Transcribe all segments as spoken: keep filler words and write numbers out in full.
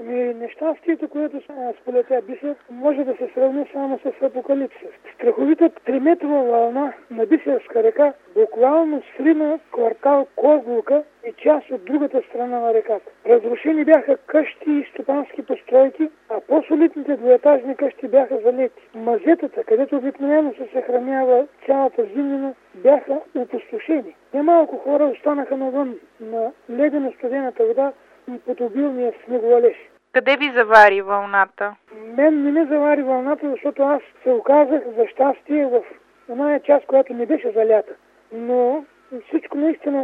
Ами, нещастието, което сполетя Бисер, може да се сравни само с апокалипсис. Страховитата триметрова вълна на Бисерска река буквално срина квартал Козлука и част от другата страна на реката. Разрушени бяха къщи и стопански постройки, а по-солидните двуетажни къщи бяха залети. Мазетата, където обикновено се съхранява цялата зимнина, бяха опустошени. Немалко хора останаха навън на ледено студената вода и под обилния снеговалеж. Къде ви завари вълната? Мен не ме завари вълната, защото аз се оказах за щастие в оная част, която не беше залята. Но всичко наистина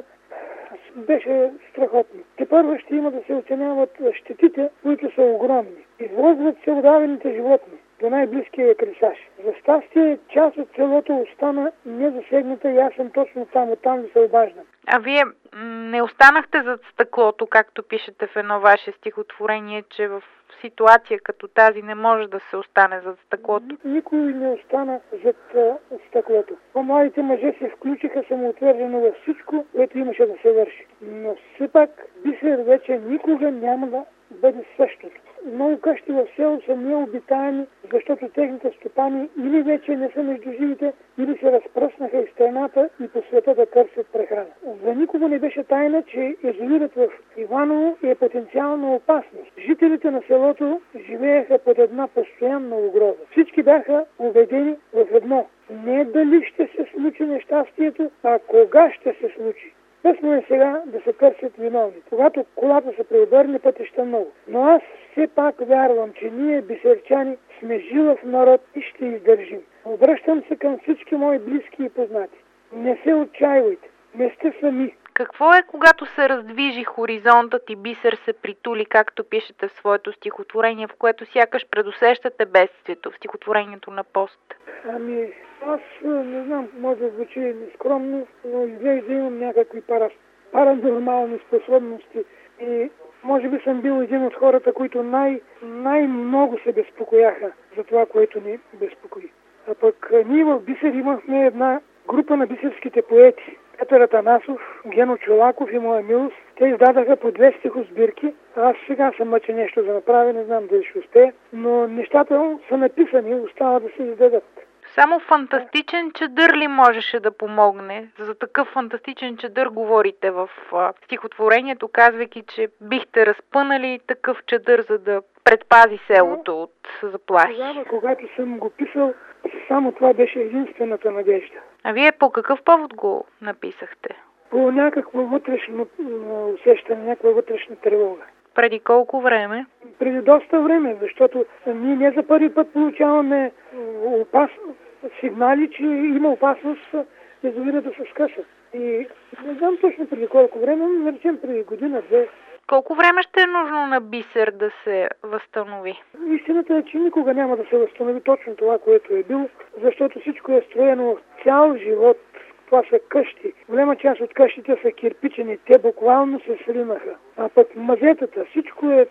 беше страхотно. Тепърва ще има да се оценяват щетите, които са огромни. Извозват се удавените животни до най-близкия кресаж. За щастие, част от селото остана незасегната и аз съм точно там, оттам да се обаждам. А вие не останахте зад стъклото, както пишете в едно ваше стихотворение, че в ситуация като тази не може да се остане зад стъклото? Никой не остана зад а, стъклото. По-младите мъже се включиха самоотвержено във всичко, което имаше да се върши. Но все пак Бисер вече никога няма да бъде същото. Много къщи в село са необитаеми, защото техните стопани или вече не са между живите, или се разпръснаха из страната и по света да търсят прехрана. За никого не беше тайна, че язовирът в Иваново е потенциална опасност. Жителите на селото живееха под една постоянна угроза. Всички бяха убедени в едно. Не дали ще се случи нещастието, а кога ще се случи. Късно е сега да се търсят виновни. Когато колата се преобърне, пътища много. Но аз все пак вярвам, че ние, бисерчани, сме жилав народ и ще издържим. Обръщам се към всички мои близки и познати. Не се отчаивайте. Не сте сами. Какво е, когато се раздвижи хоризонтът и Бисер се притули, както пишете в своето стихотворение, в което сякаш предусещате бедствието, в стихотворението на Пост? Ами, аз не знам, може да звучи нескромно, но изглежда имам някакви пара, паранормални способности и може би съм бил един от хората, които най- най-много се безпокояха за това, което ни безпокои. А пък ние в Бисер имахме една група на бисерските поети. Петър Атанасов, Гено Чолаков и моя милост. Те издадаха по две стихосбирки. Аз сега съм мъча нещо да направя, не знам дали ще успея, но нещата са написани, остава да се издадат. Само фантастичен чадър ли можеше да помогне? За такъв фантастичен чадър говорите в а, стихотворението, казвайки, че бихте разпънали такъв чадър, за да предпази селото от заплахи. Тогава, когато съм го писал, само това беше единствената надежда. А вие по какъв повод го написахте? По някакво вътрешно усещане, някаква вътрешна тревога. Преди колко време? Преди доста време, защото ние не за първи път получаваме опасно, сигнали, че има опасност язовира да се скъса. И не знам точно преди колко време, но наречем преди година-две. Колко време ще е нужно на Бисер да се възстанови? Истината е, че никога няма да се възстанови точно това, което е било, защото всичко е строено в цял живот. Това са къщи. Голяма част от къщите са кирпичени. Те буквално се сринаха. А пък мазетата, всичко е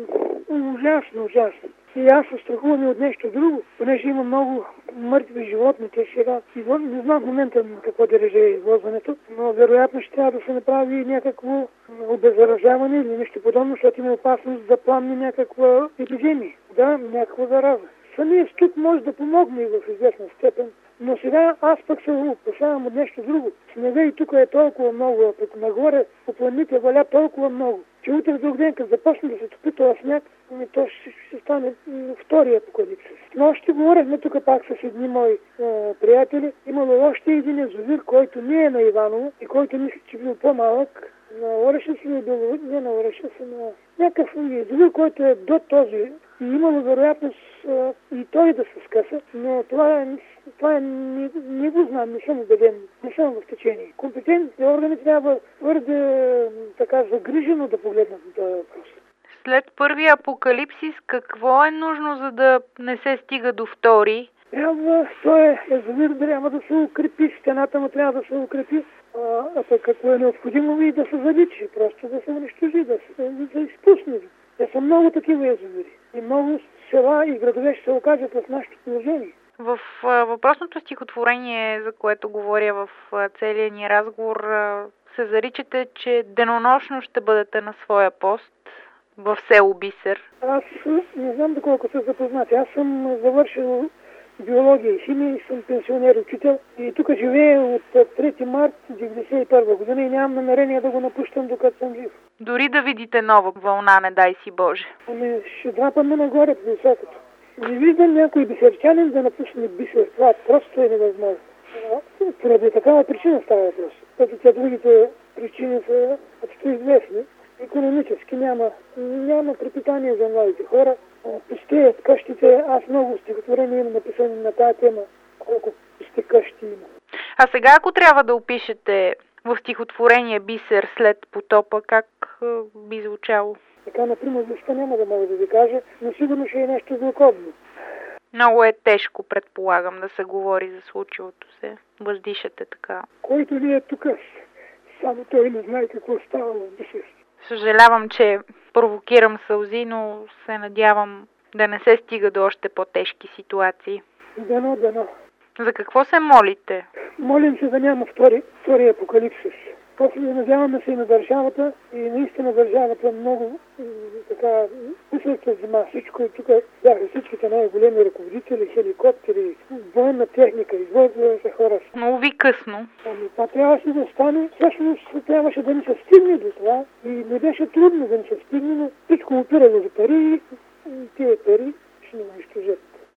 ужасно, ужасно. И аз се страхувам и от нещо друго, понеже има много мъртви животни. Те сега, не знам в момента на какво дереже е извозването, но вероятно ще трябва да се направи някакво обеззаражаване или нещо подобно, защото има опасност да пламне някаква епидемия. Да, някаква зараза. Самият студ може да помогне и в известна степен. Но сега аз пък се опасявам от нещо друго. Снега и тук е толкова много, а пък нагоре по планините валя толкова много, че утре друг ден, като започне да се топи този сняг, то ще, ще стане втория апокалипсис. Но още говорихме тук пак с едни мои е, приятели. Имало още един язовир, който не е на Иваново и който мисля, че бил по-малък. На Орешес ли е бил? Не на Орешес, на някакъв язовир, който е до този. И имало вероятност а, и той да се скъса, но това, е, това е, не, не го знам, не съм убеден, не съм в течение. Компетентните органи трябва твърде така загрижено да погледнат на този въпрос. След първия апокалипсис, какво е нужно, за да не се стига до втори? Трябва, той е язовир, трябва да се укрепи, стената му трябва да се укрепи, а, а пък какво е необходимо и да се заличи, просто да се унищожи, да се да изпусне. Те са много такива язовири и много села и градове ще се окажат в нашето положение. В а, въпросното стихотворение, за което говоря в а, целия ни разговор, а, се заричате, че денонощно ще бъдете на своя пост. в село Бисер? Аз не знам доколко са запознати. Аз съм завършил биология и химия и съм пенсионер учител. И тук живея от трети март деветдесет и първа година и нямам намерение да го напущам, докато съм жив. Дори да видите нова вълна, не дай си Боже. Ами ще драпаме нагоре по високото. Не виждам някой бисерчанин да напусне Бисер. Това просто е невъзможно. Поради такава причина става въпрос. Като тя другите причини са общо известни. Икономически няма, няма препитание за младите хора. Пустеят къщите. Аз много стихотворения имам написани на тази тема. Колко пусти къщи има. А сега, ако трябва да опишете в стихотворение Бисер след потопа, как е, би звучало? Така, например, защо няма да мога да ви кажа, но сигурно ще е нещо злокобно. Много е тежко, предполагам, да се говори за случилото се. Въздишате така. Който ли е тук, само той не знае какво става в Бисер. Съжалявам, че провокирам сълзи, но се надявам да не се стига до още по-тежки ситуации. Дано, дано. За какво се молите? Молим се да няма втори, втори апокалипсис. После надяваме се и на държавата и наистина държавата много така усърдно взима всичко и тук бяха всичките най-големи ръководители, хеликоптери, военна техника, извозили се хора. Но ви късно. Ами това трябваше да стане, всъщност трябваше да ни се стигне до това и не беше трудно да ни се стигне, но всичко опирало за пари и тия пари ще ни унищожат.